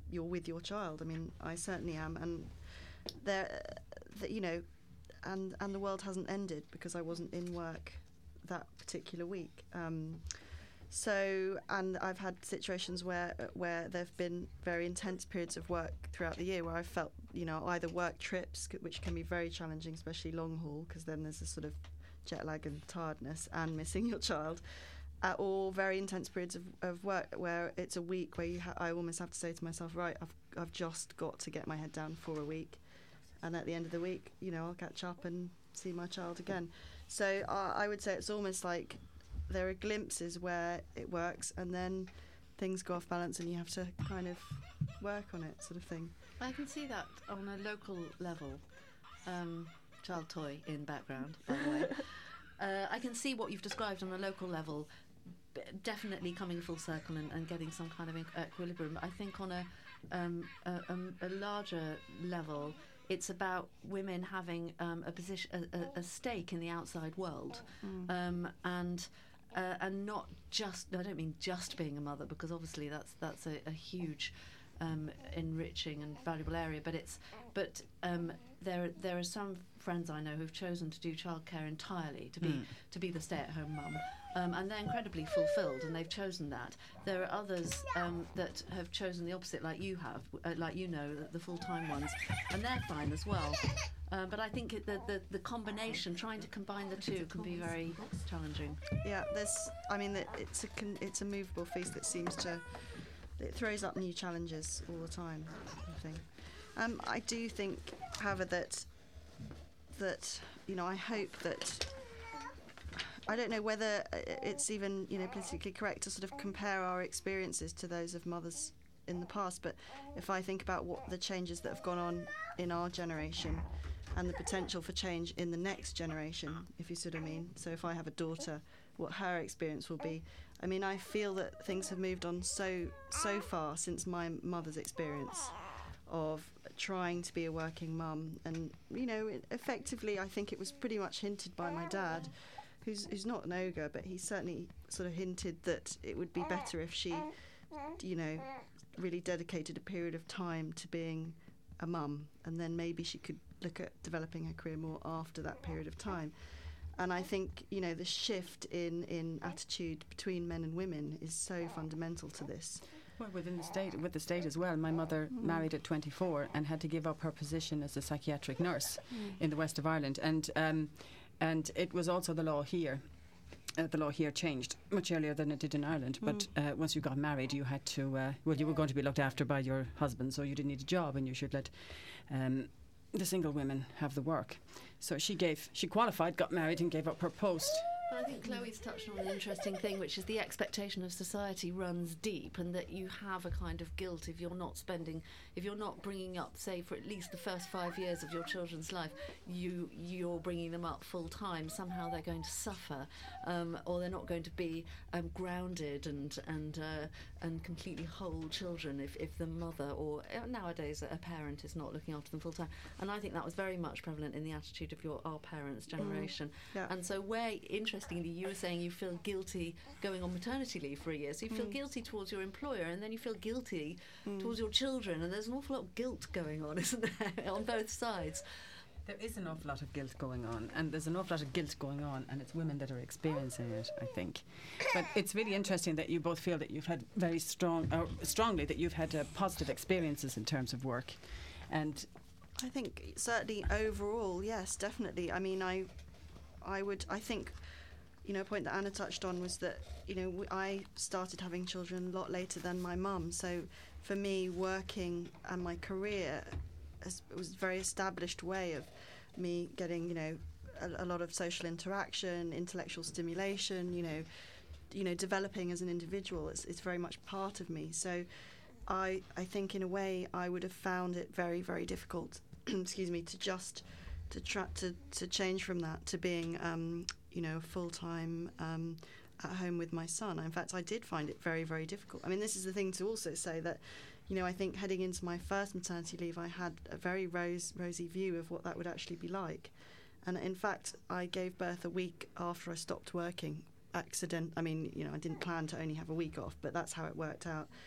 you're with your child. I mean, I certainly am, and there, the, you know, and and the world hasn't ended because I wasn't in work that particular week. Um, so, and I've had situations where where there've been very intense periods of work throughout the year where I felt, you know, either work trips, which can be very challenging, especially long haul, because then there's a sort of jet lag and tiredness and missing your child, uh, or very intense periods of, of work where it's a week where you ha- I almost have to say to myself, right, I've I've just got to get my head down for a week, and at the end of the week, you know, I'll catch up and see my child again. So uh, I would say it's almost like there are glimpses where it works, and then things go off balance, and you have to kind of work on it, sort of thing. I can see that on a local level. Um, child toy in background, by the way. uh, I can see what you've described on a local level, b- definitely coming full circle and, and getting some kind of equilibrium. I think on a, um, a, um, a larger level, it's about women having um, a position, a, a, a stake in the outside world, mm. um, and uh, and not just. I don't mean just being a mother, because obviously that's that's a, a huge, um, enriching and valuable area. But it's but um, there there are some friends I know who've chosen to do childcare entirely, to be mm. to be the stay-at-home mum. Um, and they're incredibly fulfilled, and they've chosen that. There are others um, that have chosen the opposite, like you have, uh, like you know, the, the full-time ones, and they're fine as well. Um, but I think it, the, the the combination, trying to combine the two, can be very challenging. Yeah, there's. I mean, it's a con- it's a movable feast that seems to it throws up new challenges all the time. I think. Um, I do think, however, that that you know, I hope that. I don't know whether it's even, you know, politically correct to sort of compare our experiences to those of mothers in the past, but if I think about what the changes that have gone on in our generation and the potential for change in the next generation, if you sort of mean, so if I have a daughter, what her experience will be. I mean, I feel that things have moved on so so far since my mother's experience of trying to be a working mum, and, you know, it, effectively I think it was pretty much hinted by my dad, who's who's not an ogre, but he certainly sort of hinted that it would be better if she, you know, really dedicated a period of time to being a mum, and then maybe she could look at developing her career more after that period of time. And I think, you know, the shift in, in attitude between men and women is so fundamental to this. Well, within the state, with the state as well. My mother mm. married at twenty-four and had to give up her position as a psychiatric nurse mm. in the west of Ireland, and um, and it was also the law here. Uh, the law here changed much earlier than it did in Ireland. Mm. But uh, once you got married, you had to. Uh, well, you were going to be looked after by your husband, so you didn't need a job, and you should let um, the single women have the work. So she gave. She qualified, got married, and gave up her post. But I think Chloe's touched on an interesting thing, which is the expectation of society runs deep, and that you have a kind of guilt if you're not spending, if you're not bringing up, say, for at least the first five years of your children's life, you, you're bringing them up full time. Somehow they're going to suffer, um, or they're not going to be um, grounded and and uh, and completely whole children if, if the mother or uh, nowadays a parent is not looking after them full time. And I think that was very much prevalent in the attitude of your our parents' generation. Mm. Yeah. And so where interesting. Interestingly, you were saying you feel guilty going on maternity leave for a year. So you feel mm. guilty towards your employer, and then you feel guilty mm. towards your children. And there's an awful lot of guilt going on, isn't there, on both sides? There is an awful lot of guilt going on, and there's an awful lot of guilt going on, and it's women that are experiencing it, I think. But it's really interesting that you both feel that you've had very strong, uh, strongly that you've had uh, positive experiences in terms of work. And I think certainly overall, yes, definitely. I mean, I, I would, I think... You know, a point that Anna touched on was that, you know, w- I started having children a lot later than my mum. So for me, working and my career as, was a very established way of me getting, you know, a, a lot of social interaction, intellectual stimulation, you know, you know, developing as an individual. It's, it's very much part of me. So I, I think in a way I would have found it very, very difficult, excuse me, to just to try to, to change from that to being, um, you know, full-time um, at home with my son. In fact, I did find it very, very difficult. I mean, this is the thing to also say that, you know, I think heading into my first maternity leave, I had a very rose, rosy view of what that would actually be like. And in fact, I gave birth a week after I stopped working. Accident. I mean, you know, I didn't plan to only have a week off, but that's how it worked out.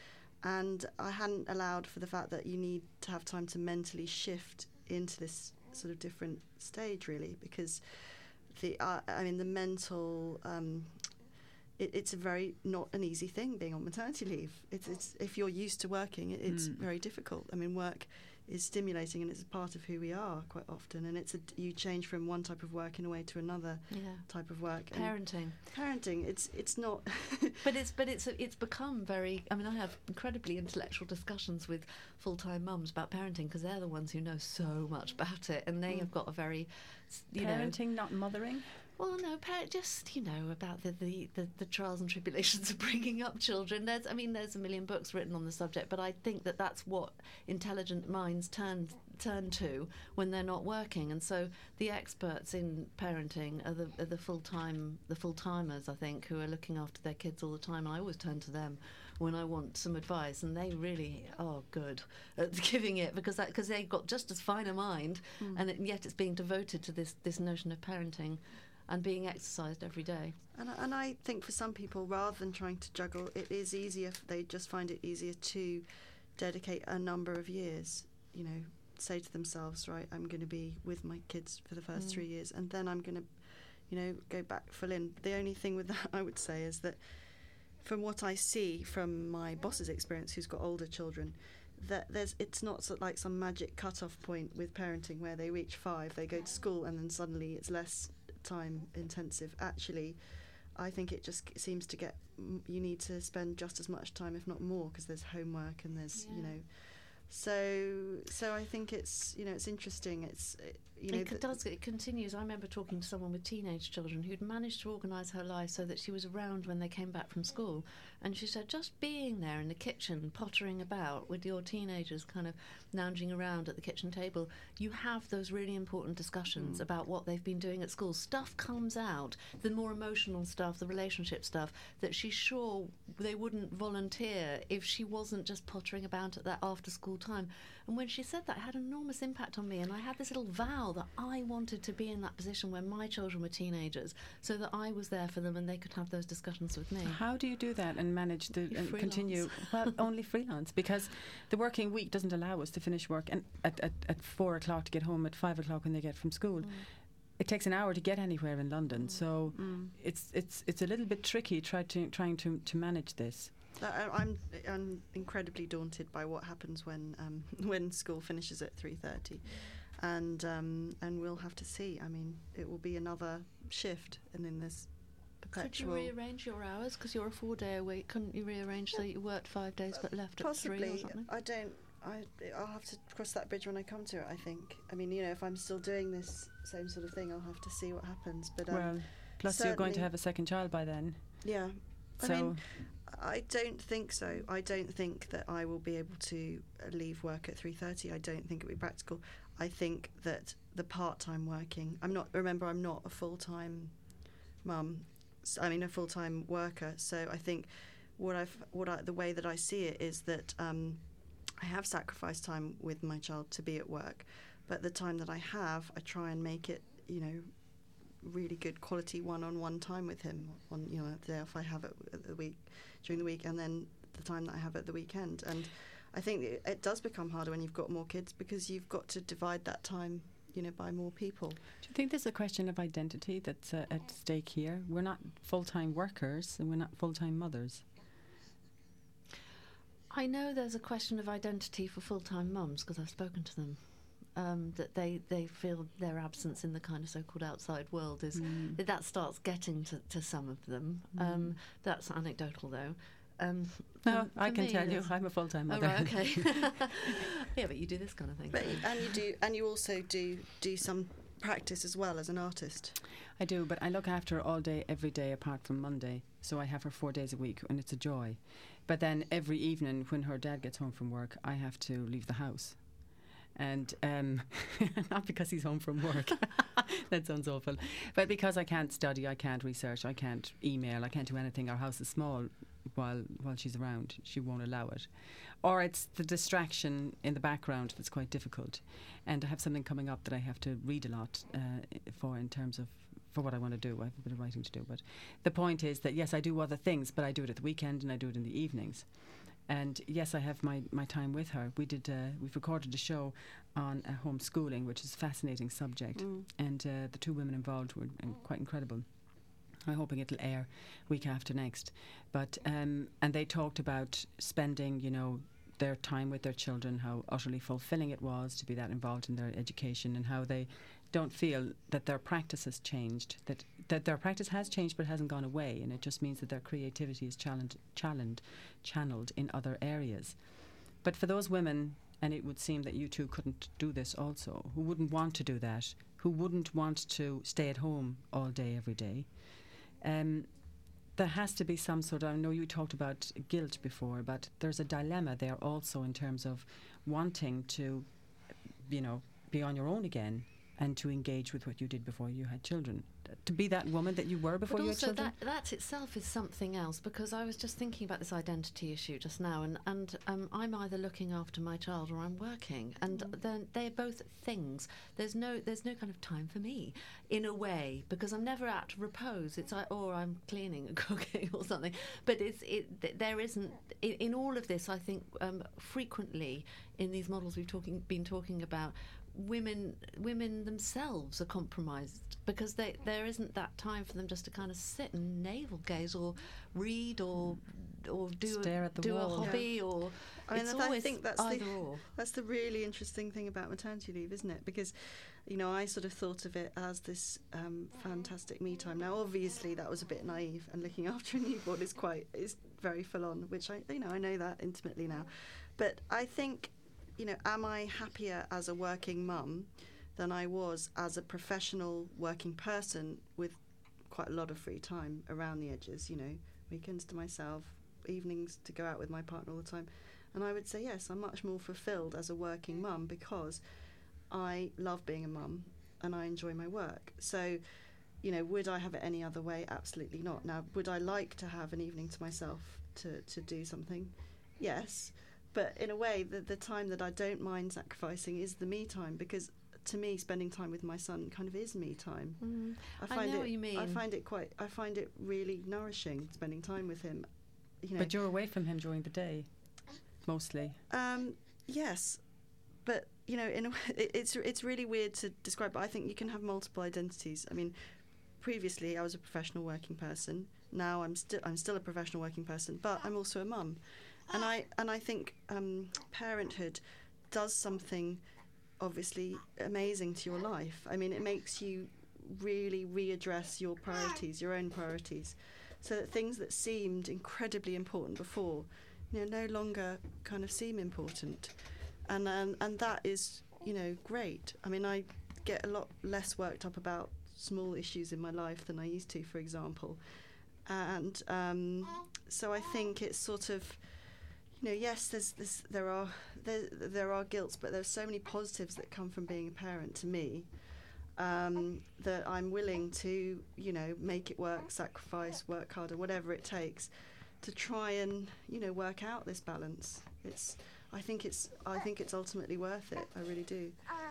and I hadn't allowed for the fact that you need to have time to mentally shift into this sort of different stage, really, because the uh, I mean the mental um, it, it's a very not an easy thing being on maternity leave. It's, it's if you're used to working, it, it's mm. very difficult. I mean, work is stimulating and it's a part of who we are quite often, and it's a, you change from one type of work in a way to another yeah. type of work. Parenting, and parenting. It's it's not. but it's but it's it's become very. I mean, I have incredibly intellectual discussions with full-time mums about parenting because they're the ones who know so much about it, and they mm. have got a very, you parenting, know, not mothering. Well, no, par- just, you know, about the, the, the, the trials and tribulations of bringing up children. There's, I mean, there's a million books written on the subject, but I think that that's what intelligent minds turn turn to when they're not working. And so the experts in parenting are the, are the full-time the full-timers, I think, who are looking after their kids all the time. And I always turn to them when I want some advice, and they really are good at giving it because that, because they've got just as fine a mind, mm. and it, yet it's being devoted to this this notion of parenting and being exercised every day. And, and I think for some people, rather than trying to juggle, it is easier, they just find it easier to dedicate a number of years, you know, say to themselves, right, I'm going to be with my kids for the first mm. three years, and then I'm going to, you know, go back full in. The only thing with that, I would say, is that from what I see from my boss's experience, who's got older children, that there's it's not so like some magic cut-off point with parenting where they reach five, they go to school, and then suddenly it's less time intensive. Actually, I think it just seems to get you need to spend just as much time, if not more, because there's homework and there's yeah. you know so so I think it's you know it's interesting. It's you know it th- does it continues. I remember talking to someone with teenage children who'd managed to organise her life so that she was around when they came back from school, and she said just being there in the kitchen pottering about with your teenagers kind of lounging around at the kitchen table, you have those really important discussions mm. about what they've been doing at school. Stuff comes out, the more emotional stuff, the relationship stuff, that she's sure they wouldn't volunteer if she wasn't just pottering about at that after school time. And when she said that, it had an enormous impact on me, and I had this little vow that I wanted to be in that position when my children were teenagers, so that I was there for them and they could have those discussions with me. How do you do that and manage to and continue? Well, only freelance, because the working week doesn't allow us to finish work and at, at, at four o'clock to get home at five o'clock when they get from school. Mm. It takes an hour to get anywhere in London, mm. so mm. it's it's it's a little bit tricky try to, trying to, to manage this. I, I'm I'm incredibly daunted by what happens when um, when school finishes at three thirty, and um, and we'll have to see. I mean, it will be another shift, and in this perpetual. Could you rearrange your hours because you're a four-day a week? Couldn't you rearrange so you worked five days but left Possibly. at three or something? I don't. I I'll have to cross that bridge when I come to it. I think. I mean, you know, if I'm still doing this same sort of thing, I'll have to see what happens. But um, well, plus you're going to have a second child by then. Yeah. So. I mean, I don't think so. I don't think that I will be able to leave work at three thirty. I don't think it will be practical. I think that the part-time working... I'm not... Remember, I'm not a full-time mum. I mean, a full-time worker. So I think what I've, what I, the way that I see it is that um, I have sacrificed time with my child to be at work. But the time that I have, I try and make it, you know, really good quality one-on-one time with him on, you know, the day off I have it at the week during the week, and then the time that I have at the weekend. And I think it, it does become harder when you've got more kids because you've got to divide that time, you know, by more people. Do you think there's a question of identity that's uh, at stake here? We're not full-time workers and we're not full-time mothers. I know there's a question of identity for full-time mums because I've spoken to them. Um, that they, they feel their absence in the kind of so-called outside world is mm. that, that starts getting to, to some of them. Mm. Um, that's anecdotal, though. Um, no, I can tell you, I'm a full-time mother. Oh, right, okay. Yeah, but you do this kind of thing. But you, and you do, and you also do do some practice as well as an artist. I do, but I look after her all day, every day, apart from Monday. So I have her four days a week, and it's a joy. But then every evening, when her dad gets home from work, I have to leave the house. And um, not because he's home from work, that sounds awful, but because I can't study, I can't research, I can't email, I can't do anything. Our house is small while while she's around. She won't allow it. Or it's the distraction in the background that's quite difficult. And I have something coming up that I have to read a lot uh, for in terms of for what I want to do. I have a bit of writing to do. But the point is that, yes, I do other things, but I do it at the weekend and I do it in the evenings. And yes, I have my, my time with her. We did. Uh, we've recorded a show on uh, homeschooling, which is a fascinating subject, Mm. and uh, the two women involved were uh, quite incredible. I'm hoping it'll air week after next. But um, and they talked about spending, you know, their time with their children, how utterly fulfilling it was to be that involved in their education, and how they don't feel that their practice has changed, that that their practice has changed but hasn't gone away, and it just means that their creativity is challenged, challenged, channeled in other areas. But for those women, and it would seem that you two couldn't do this also, who wouldn't want to do that, who wouldn't want to stay at home all day, every day, um, there has to be some sort of, I know you talked about guilt before, but there's a dilemma there also in terms of wanting to, you know, be on your own again and to engage with what you did before you had children. To be that woman that you were before but you had also children. that, that itself is something else, because I was just thinking about this identity issue just now, and, and um, I'm either looking after my child or I'm working, and Mm. then they're both things. There's no there's no kind of time for me, in a way, because I'm never at repose. It's like, or I'm cleaning and cooking or something. But it's it th- there isn't in, in all of this. I think um, frequently in these models we've talking been talking about, women women themselves are compromised because they, there isn't that time for them just to kind of sit and navel gaze or read or or do Stare a, at the do wall. a hobby. Yeah. Or I mean, it's I always think that's either the, or. That's the really interesting thing about maternity leave, isn't it? Because, you know, I sort of thought of it as this um, fantastic me time. Now, obviously, that was a bit naive, and looking after a newborn is quite is very full on, which I you know I know that intimately now. But I think, you know, am I happier as a working mum than I was as a professional working person with quite a lot of free time around the edges? You know, weekends to myself, evenings to go out with my partner all the time. And I would say, yes, I'm much more fulfilled as a working mum because I love being a mum and I enjoy my work. So, you know, would I have it any other way? Absolutely not. Now, would I like to have an evening to myself to, to do something? Yes. But in a way, the, the time that I don't mind sacrificing is the me time, because to me, spending time with my son kind of is me time. Mm. I I find know it, what you mean. I find it quite. I find it really nourishing spending time with him. You know, But you're away from him during the day, mostly. Um, yes, but you know, in a way, it, it's it's really weird to describe. But I think you can have multiple identities. I mean, previously I was a professional working person. Now I'm still I'm still a professional working person, but I'm also a mum, and I and I think um, parenthood does something obviously amazing to your life. I mean, it makes you really readdress your priorities, your own priorities, so that things that seemed incredibly important before, you know, no longer kind of seem important, and um, and that is, you know, great. I mean, I get a lot less worked up about small issues in my life than I used to, for example, and um, so I think it's sort of, you know, yes, there's this, there are there there are guilts, but there's so many positives that come from being a parent to me. Um, that I'm willing to, you know, make it work, sacrifice, work harder, whatever it takes, to try and, you know, work out this balance. It's, I think it's, I think it's ultimately worth it. I really do.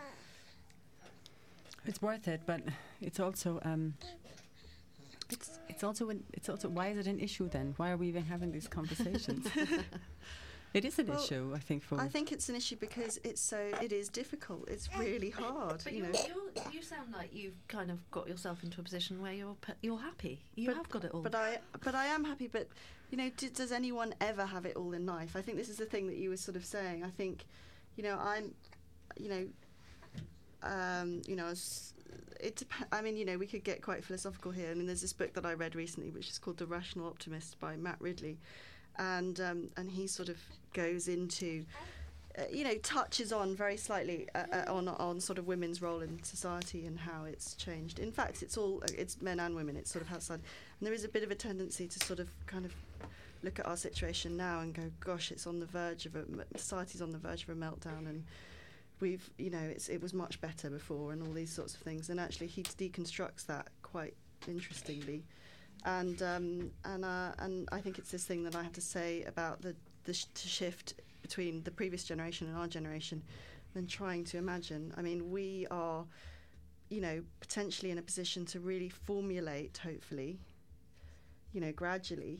It's worth it, but it's also um, it's it's also an, it's also why is it an issue then? Why are we even having these conversations? It is an Well, issue, I think. For I think it's an issue because it's so, it is difficult. It's really hard. But you you know. you you sound like you've kind of got yourself into a position where you're p- you're happy. You But- have got it all. But I, but I am happy. But you know, d- does anyone ever have it all in life? I think this is the thing that you were sort of saying. I think, you know, I'm, you know, um, you know, s- it. Dep- I mean, you know, we could get quite philosophical here. I mean, there's this book that I read recently, which is called The Rational Optimist by Matt Ridley, and um, and he sort of goes into, uh, you know, touches on very slightly uh, uh, on on sort of women's role in society and how it's changed. In fact, it's all it's men and women. It's sort of outside, and there is a bit of a tendency to sort of kind of look at our situation now and go, gosh, it's on the verge of a society's on the verge of a meltdown, and we've, you know, it's it was much better before, and all these sorts of things. And actually, he deconstructs that quite interestingly. And um, and uh, and I think it's this thing that I have to say about the the sh- shift between the previous generation and our generation, than trying to imagine. I mean, we are, you know, potentially in a position to really formulate, hopefully, you know, gradually,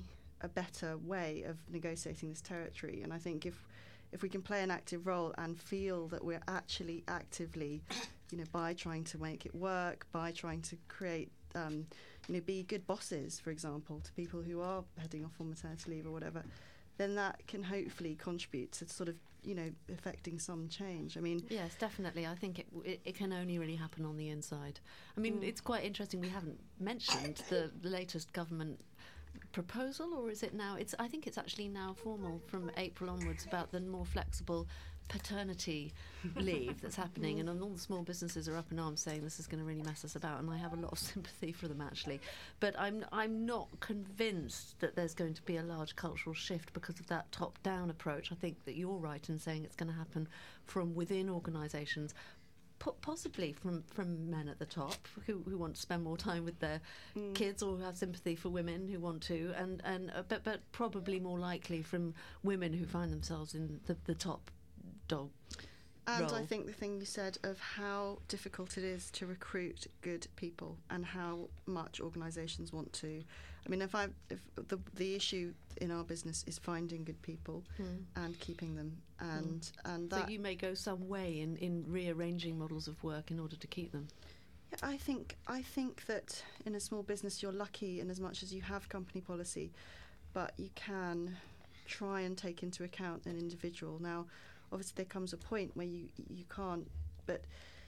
a better way of negotiating this territory. And I think if if we can play an active role and feel that we're actually actively, you know, by trying to make it work, by trying to create, um, you know, be good bosses, for example, to people who are heading off on maternity leave or whatever, then that can hopefully contribute to sort of, you know, affecting some change. I mean, yes, definitely. I think it it, it can only really happen on the inside. I mean, mm. it's quite interesting. We haven't mentioned the latest government proposal, or is it now? It's I think it's actually now formal from April onwards about the more flexible paternity leave that's happening, and all the small businesses are up in arms saying this is going to really mess us about, and I have a lot of sympathy for them actually, but I'm I'm not convinced that there's going to be a large cultural shift because of that top-down approach. I think that you're right in saying it's going to happen from within organisations, possibly from, from men at the top who, who want to spend more time with their mm. kids, or who have sympathy for women who want to, and, and uh, but, but probably more likely from women who find themselves in the, the top dog And role. I think the thing you said of how difficult it is to recruit good people, and how much organisations want to. I mean, if I if the the issue in our business is finding good people mm. and keeping them, and mm. and that so you may go some way in, in rearranging models of work in order to keep them. Yeah, I think I think that in a small business you're lucky in as much as you have company policy, but you can try and take into account an individual. Now, obviously, there comes a point where you you can't, but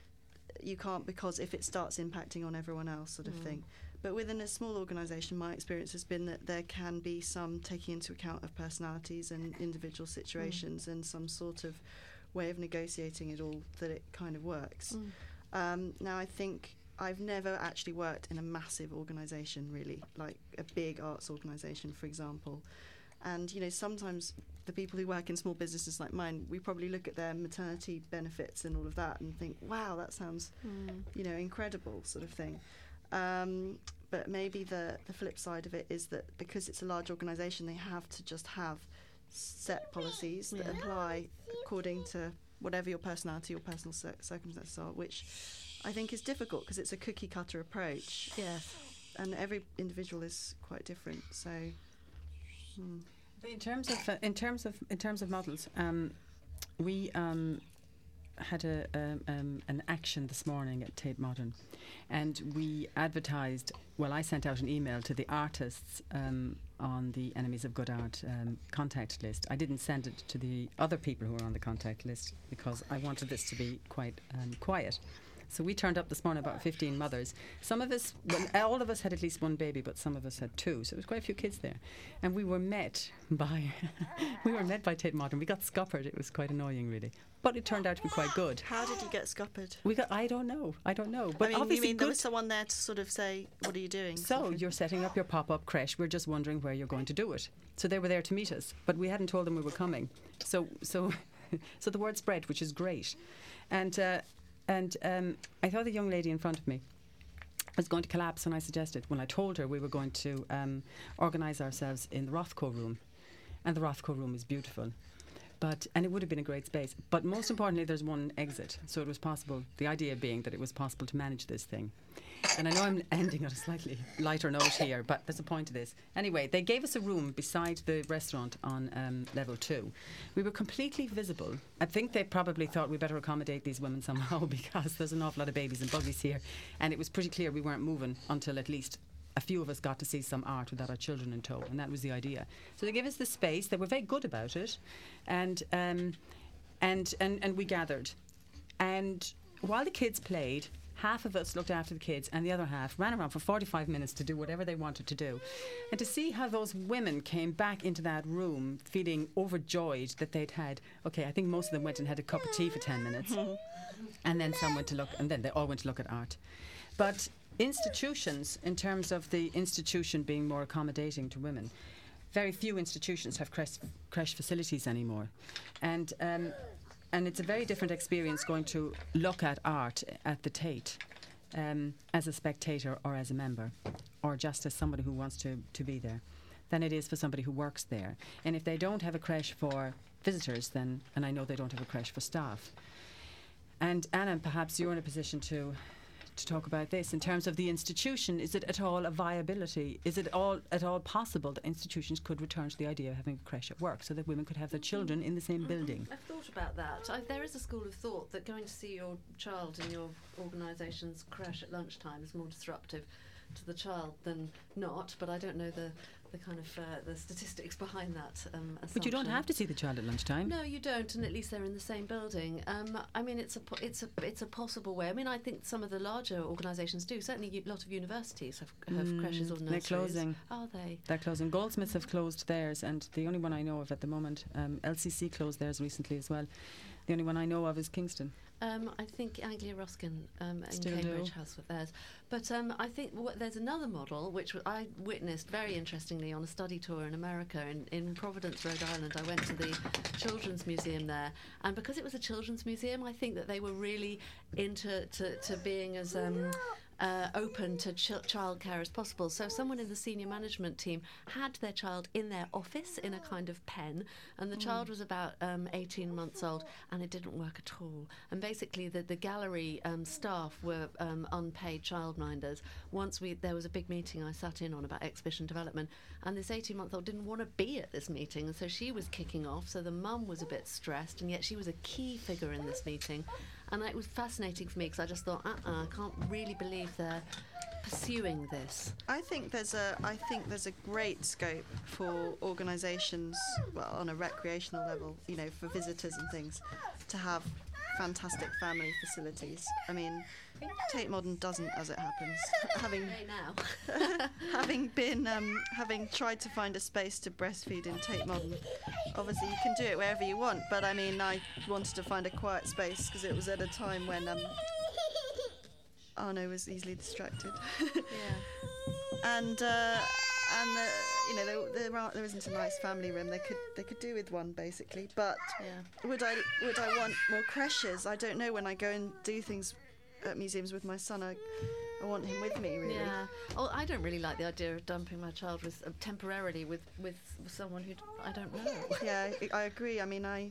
you can't because if it starts impacting on everyone else, sort of mm. thing. But within a small organisation, my experience has been that there can be some taking into account of personalities and individual situations, mm. and some sort of way of negotiating it all that it kind of works. Mm. Um, now, I think I've never actually worked in a massive organisation, really, like a big arts organisation, for example. And, you know, sometimes the people who work in small businesses like mine, we probably look at their maternity benefits and all of that and think, wow, that sounds, mm. you know, incredible, sort of thing. Um, but maybe the, the flip side of it is that because it's a large organisation, they have to just have set policies that yeah. apply according to whatever your personality or personal cir- circumstances are, which I think is difficult because it's a cookie-cutter approach. Yes. And every individual is quite different, so... Hmm. In terms of uh, in terms of in terms of models, um, we um, had a um, um, an action this morning at Tate Modern, and we advertised. Well, I sent out an email to the artists um, on the Enemies of Good Art um, contact list. I didn't send it to the other people who were on the contact list because I wanted this to be quite um, quiet. So we turned up this morning, about fifteen mothers. Some of us, well, all of us had at least one baby, but some of us had two. So there was quite a few kids there. And we were met by, we were met by Tate Modern. We got scuppered. It was quite annoying, really. But it turned out to be quite good. How did you get scuppered? We got, I don't know. I don't know. But I mean, obviously you mean there was someone there to sort of say, what are you doing? So you're setting up your pop-up creche. We're just wondering where you're going to do it. So they were there to meet us. But we hadn't told them we were coming. So, so, so the word spread, which is great. And... Uh, And um, I thought the young lady in front of me was going to collapse when I suggested, when I told her we were going to um, organise ourselves in the Rothko room. And the Rothko room is beautiful. But and it would have been a great space. But most importantly, there's one exit. So it was possible, the idea being that it was possible to manage this thing. And I know I'm ending on a slightly lighter note here, but there's a point to this. Anyway, they gave us a room beside the restaurant on um, level two. We were completely visible. I think they probably thought we better accommodate these women somehow because there's an awful lot of babies and buggies here. And it was pretty clear we weren't moving until at least a few of us got to see some art without our children in tow, and that was the idea. So they gave us the space. They were very good about it, and um, and and and we gathered. And while the kids played, half of us looked after the kids, and the other half ran around for forty-five minutes to do whatever they wanted to do. And to see how those women came back into that room feeling overjoyed that they'd had, okay, I think most of them went and had a cup of tea for ten minutes, and then some went to look, and then they all went to look at art. But institutions, in terms of the institution being more accommodating to women, very few institutions have creche, creche facilities anymore. And um, and it's a very different experience going to look at art at the Tate um, as a spectator or as a member, or just as somebody who wants to, to be there, than it is for somebody who works there. And if they don't have a creche for visitors, then, and I know they don't have a creche for staff. And Anna, perhaps you're in a position to to talk about this in terms of the institution. Is it at all a viability? Is it all at all possible that institutions could return to the idea of having a creche at work so that women could have their children in the same Mm-hmm. building? I've thought about that. I, there is a school of thought that going to see your child in your organisation's creche at lunchtime is more disruptive to the child than not, but I don't know the the kind of uh, the statistics behind that um, But you don't assumption. have to see the child at lunchtime. No, you don't, and at least they're in the same building. Um, I mean, it's a po- it's a it's a possible way. I mean, I think some of the larger organisations do. Certainly, a lot of universities have, have Mm, creches or they're nurseries. closing. Are they? They're closing. Goldsmiths have closed theirs, and the only one I know of at the moment, um, L C C closed theirs recently as well. The only one I know of is Kingston. Um, I think Anglia Ruskin um, in Still Cambridge do. has with theirs. But um, I think w- there's another model which w- I witnessed very interestingly on a study tour in America. In, in Providence, Rhode Island, I went to the Children's Museum there. And because it was a children's museum, I think that they were really into to, to being as... Um, Uh, open to ch- childcare as possible. So someone in the senior management team had their child in their office in a kind of pen, and the mm. child was about um, eighteen months old, and it didn't work at all. And basically the, the gallery um, staff were um, unpaid childminders. Once we there was a big meeting I sat in on about exhibition development, and this eighteen-month-old didn't want to be at this meeting, and so she was kicking off, so the mum was a bit stressed, and yet she was a key figure in this meeting. And it was fascinating for me because I just thought, uh-uh, I can't really believe they're pursuing this. I think there's a I think there's a great scope for organisations, well, on a recreational level, you know, for visitors and things, to have fantastic family facilities. I mean, Tate Modern doesn't, as it happens. having Hey now. having been um, having tried to find a space to breastfeed in Tate Modern, obviously you can do it wherever you want. But I mean, I wanted to find a quiet space because it was at a time when um, Arno was easily distracted. Yeah. and uh, and uh, you know there there, are, there isn't a nice family room. They could they could do with one basically. But Yeah. would I would I want more creches? I don't know. When I go and do things at museums with my son, I I want him with me really. Yeah. Oh, I don't really like the idea of dumping my child with uh, temporarily with, with with someone who I don't know. Yeah, I, I agree. I mean, I.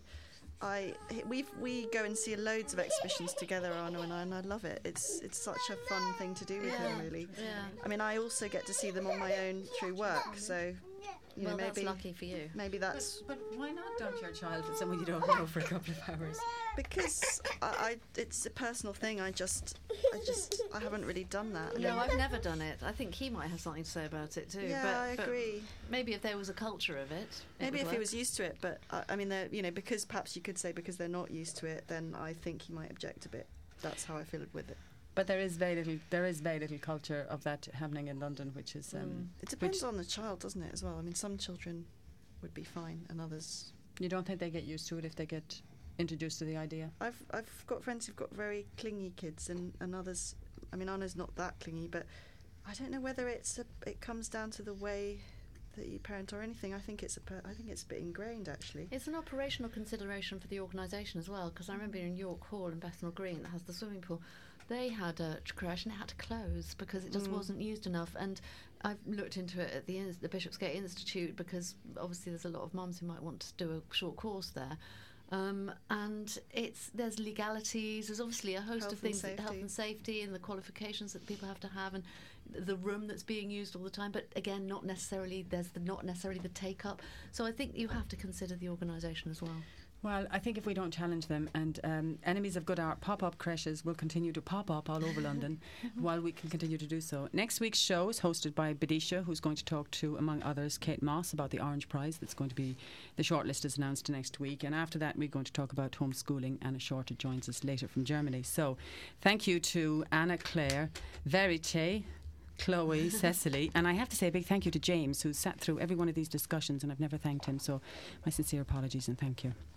I we we go and see loads of exhibitions together, Arno and I, and I love it. It's it's such a fun thing to do with Yeah, him, really. yeah. I mean, I also get to see them on my own through work, so you Well, know that's maybe lucky for you. maybe that's But why not dump your child with someone you don't know for a couple of hours? because I, I it's a personal thing. I just I just I haven't really done that. I No, mean, I've never done it. I think he might have something to say about it too. yeah, but, I but agree. maybe if there was a culture of it. it Maybe would if he work. was used to it, but uh, I mean, they're- you know, because perhaps you could say because they're not used to it, then I think he might object a bit. That's how I feel with it. But there is very little. There is very little culture of that happening in London, which is. Um, Mm. It depends which on the child, doesn't it, as well? I mean, some children would be fine, and others. You don't think they get used to it if they get introduced to the idea? I've I've got friends who've got very clingy kids, and, and others. I mean, Anna's not that clingy, but I don't know whether it's a, it comes down to the way that you parent or anything. I think it's a per, I think it's a bit ingrained actually. It's an operational consideration for the organisation as well, because I remember in York Hall in Bethnal Green that has the swimming pool, they had a creche and it had to close because it just Mm. wasn't used enough. And I've looked into it at the, ins- the Bishopsgate Institute because obviously there's a lot of mums who might want to do a short course there. Um, and it's there's legalities, there's obviously a host Health of and things, that health safety. and safety and the qualifications that people have to have, and the room that's being used all the time, but again not necessarily there's the, not necessarily the take up. So I think you have to consider the organisation as well. Well, I think if we don't challenge them, and um, enemies of good art pop-up creches will continue to pop up all over London while we can continue to do so. Next week's show is hosted by Badisha, who's going to talk to, among others, Kate Moss about the Orange Prize. That's going to be, the shortlist is announced next week. And after that, we're going to talk about homeschooling. Anna Shorter joins us later from Germany. So thank you to Anna, Claire, Verite, Chloe, Cecily, and I have to say a big thank you to James, who sat through every one of these discussions, and I've never thanked him. So my sincere apologies and thank you.